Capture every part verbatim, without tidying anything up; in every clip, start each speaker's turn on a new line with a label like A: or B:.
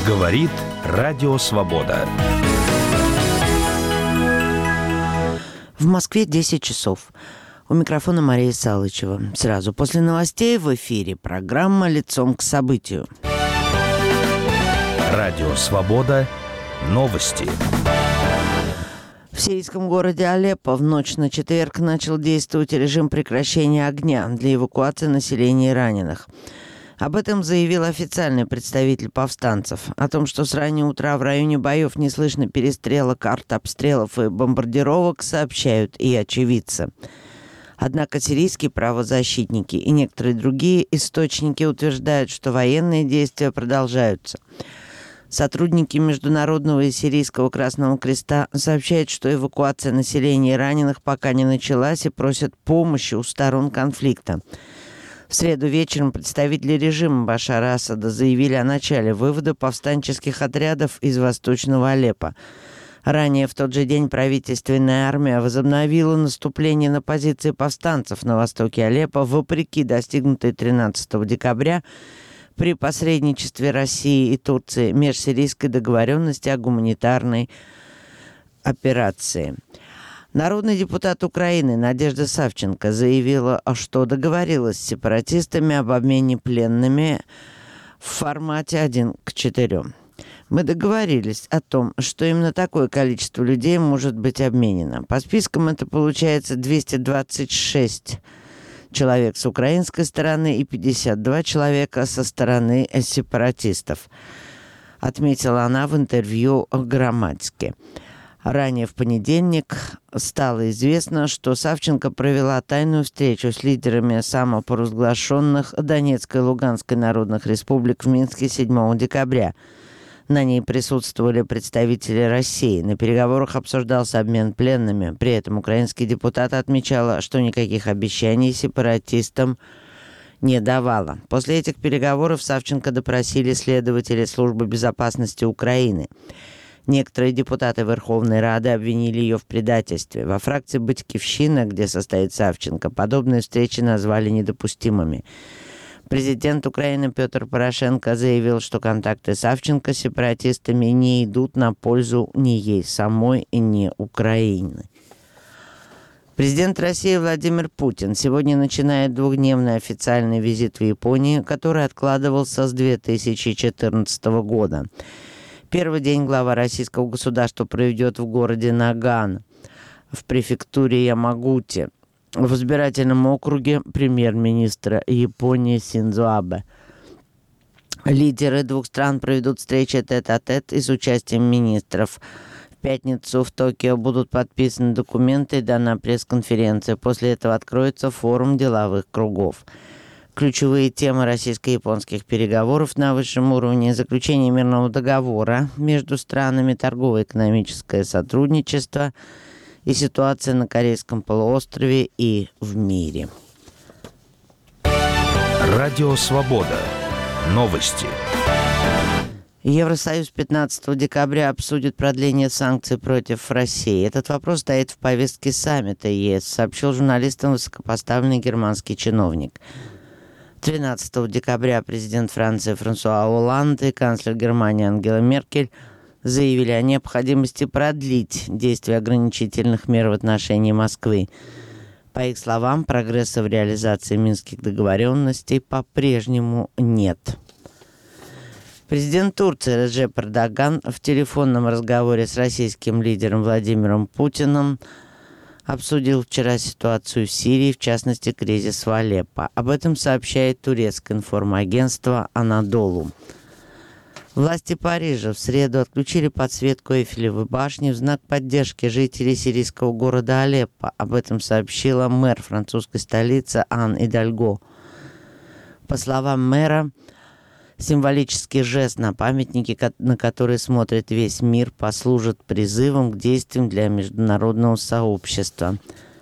A: Говорит Радио Свобода.
B: В Москве десять часов. У микрофона Мария Салычева. Сразу после новостей в эфире программа «Лицом к событию».
A: Радио Свобода. Новости.
B: В сирийском городе Алеппо в ночь на четверг начал действовать режим прекращения огня для эвакуации населения и раненых. Об этом заявил официальный представитель повстанцев. О том, что с раннего утра в районе боев не слышно перестрелок, артобстрелов и бомбардировок, сообщают и очевидцы. Однако сирийские правозащитники и некоторые другие источники утверждают, что военные действия продолжаются. Сотрудники Международного и Сирийского Красного Креста сообщают, что эвакуация населения и раненых пока не началась и просят помощи у сторон конфликта. В среду вечером представители режима Башара Асада заявили о начале вывода повстанческих отрядов из Восточного Алеппо. Ранее в тот же день правительственная армия возобновила наступление на позиции повстанцев на востоке Алеппо вопреки достигнутой тринадцатого декабря при посредничестве России и Турции межсирийской договоренности о гуманитарной операции. Народный депутат Украины Надежда Савченко заявила, что договорилась с сепаратистами об обмене пленными в формате один к четырем. Мы договорились о том, что именно такое количество людей может быть обменено. По спискам это получается двести двадцать шесть человек с украинской стороны и пятьдесят два человека со стороны сепаратистов, отметила она в интервью «Громадске». Ранее в понедельник стало известно, что Савченко провела тайную встречу с лидерами самопровозглашенных Донецкой и Луганской народных республик в Минске седьмого декабря. На ней присутствовали представители России. На переговорах обсуждался обмен пленными. При этом украинский депутат отмечала, что никаких обещаний сепаратистам не давала. После этих переговоров Савченко допросили следователи Службы безопасности Украины. Некоторые депутаты Верховной Рады обвинили ее в предательстве. Во фракции «Батькивщина», где состоит Савченко, подобные встречи назвали недопустимыми. Президент Украины Петр Порошенко заявил, что контакты Савченко с сепаратистами не идут на пользу ни ей самой, ни Украины. Президент России Владимир Путин сегодня начинает двухдневный официальный визит в Японию, который откладывался с две тысячи четырнадцатого года. Первый день глава российского государства проведет в городе Нагано, в префектуре Ямагути, в избирательном округе премьер-министра Японии Синдзо Абе. Лидеры двух стран проведут встречи тет-а-тет и с участием министров. В пятницу в Токио будут подписаны документы и дана пресс-конференция. После этого откроется форум деловых кругов. Ключевые темы российско-японских переговоров на высшем уровне: заключение мирного договора между странами, торгово-экономическое сотрудничество и ситуация на Корейском полуострове и в мире.
A: Радио Свобода. Новости.
B: Евросоюз пятнадцатого декабря обсудит продление санкций против России. Этот вопрос стоит в повестке саммита ЕС, сообщил журналистам высокопоставленный германский чиновник. тринадцатого декабря президент Франции Франсуа Олланд и канцлер Германии Ангела Меркель заявили о необходимости продлить действие ограничительных мер в отношении Москвы. По их словам, прогресса в реализации минских договоренностей по-прежнему нет. Президент Турции Реджеп Эрдоган в телефонном разговоре с российским лидером Владимиром Путиным обсудил вчера ситуацию в Сирии, в частности, кризис в Алеппо. Об этом сообщает турецкое информагентство «Анадолу». Власти Парижа в среду отключили подсветку Эйфелевой башни в знак поддержки жителей сирийского города Алеппо. Об этом сообщила мэр французской столицы Ан Идальго. По словам мэра, символический жест на памятнике, на который смотрит весь мир, послужит призывом к действиям для международного сообщества.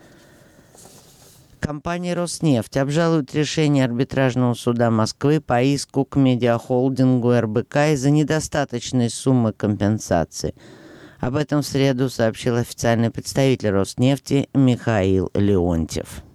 B: Компания «Роснефть» обжалует решение арбитражного суда Москвы по иску к медиахолдингу эр бэ ка из-за недостаточной суммы компенсации. Об этом в среду сообщил официальный представитель «Роснефти» Михаил Леонтьев.